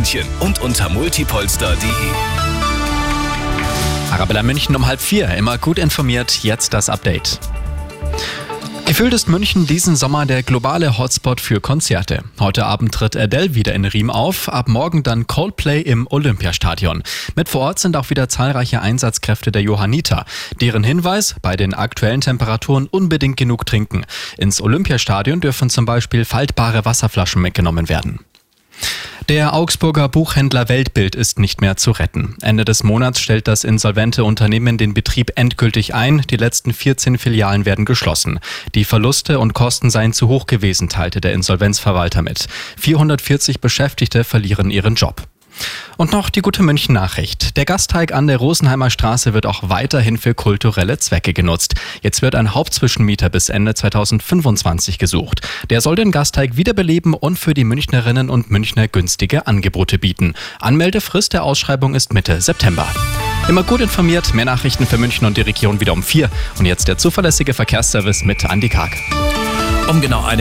München und unter multipolster.de. Arabella München um 3:30. Immer gut informiert, jetzt das Update. Gefühlt ist München diesen Sommer der globale Hotspot für Konzerte. Heute Abend tritt Adele wieder in Riem auf, ab morgen dann Coldplay im Olympiastadion. Mit vor Ort sind auch wieder zahlreiche Einsatzkräfte der Johanniter. Deren Hinweis: bei den aktuellen Temperaturen unbedingt genug trinken. Ins Olympiastadion dürfen zum Beispiel faltbare Wasserflaschen mitgenommen werden. Der Augsburger Buchhändler Weltbild ist nicht mehr zu retten. Ende des Monats stellt das insolvente Unternehmen den Betrieb endgültig ein. Die letzten 14 Filialen werden geschlossen. Die Verluste und Kosten seien zu hoch gewesen, teilte der Insolvenzverwalter mit. 440 Beschäftigte verlieren ihren Job. Und noch die gute München-Nachricht. Der Gasteig an der Rosenheimer Straße wird auch weiterhin für kulturelle Zwecke genutzt. Jetzt wird ein Hauptzwischenmieter bis Ende 2025 gesucht. Der soll den Gasteig wiederbeleben und für die Münchnerinnen und Münchner günstige Angebote bieten. Anmeldefrist der Ausschreibung ist Mitte September. Immer gut informiert, mehr Nachrichten für München und die Region wieder um 4. Und jetzt der zuverlässige Verkehrsservice mit Andi Karg. Um genau